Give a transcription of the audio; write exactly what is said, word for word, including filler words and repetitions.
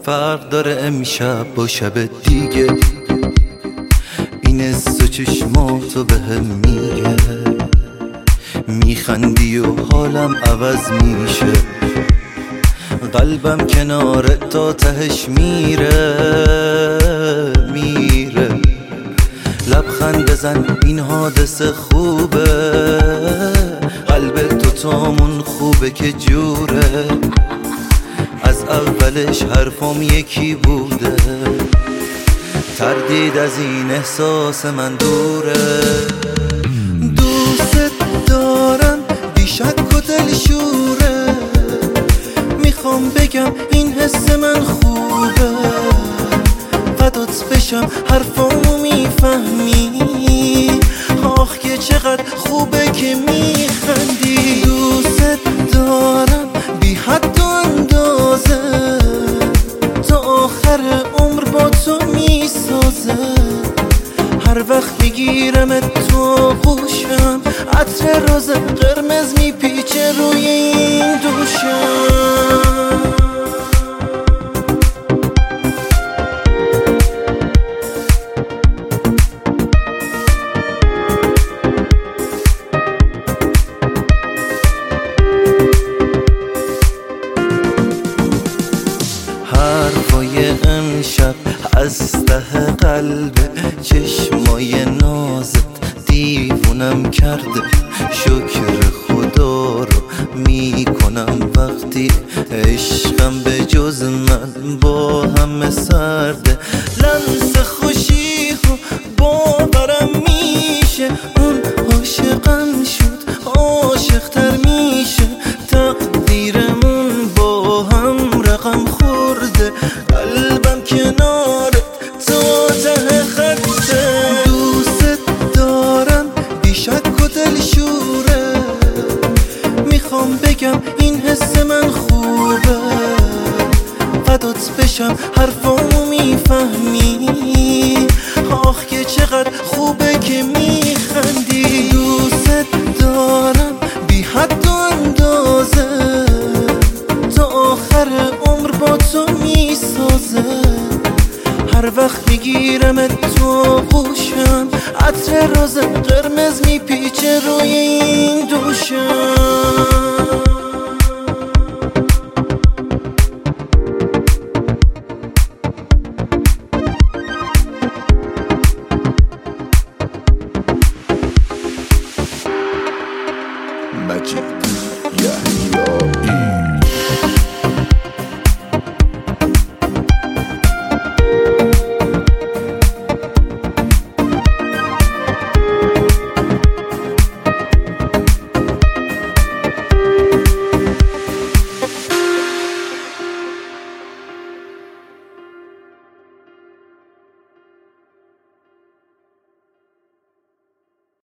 فرق داره امشب با شب دیگه، این از تو چشماتو به هم میگه، میخندی و حالم عوض میشه، قلبم کنار تا تهش میره میره. لبخند بزن این حادثه خوبه، قلب تو تامون خوبه که جوره، از اولش حرفم یکی بوده، تردید از این احساس من دوره. دوست دارم بی شک و دلشوره، میخوام بگم این حس من خوبه، فدات بشم حرفامو میفهمی، آخ که چقدر خوبه که میخندی. دوست دارم بی حد و اندازه، تا آخر عمر با تو میسازه، هر وقت میگیرم تو گوشم، عطر روز قرمز میپیچه روی این دوشم. حرفای امشب از ته قلب، چشمای نازت دیوونم کرده، شکر خدا رو میکنم وقتی عشقم به جز من با همه سرده. لمس خوشی رو باورم میشه، اون عاشقم شد عاشقتر میشه، تقدیرمون با هم رقم خورده، قلبم کنارت تا ته خطه. دوست دارم بی شک و دلشوره، میخوام بگم این حس من خوبه، فدات بشم حرفامو میفهمی، آخ که چقدر خوبه که میخندی. دوست دارم بی حد و اندازه، تا آخر عمر با تو میسازه، هر وقت میگیرم تو گوشم، عطر روز قرمز میپیچه روی این دوشم. Magic, yeah, yo.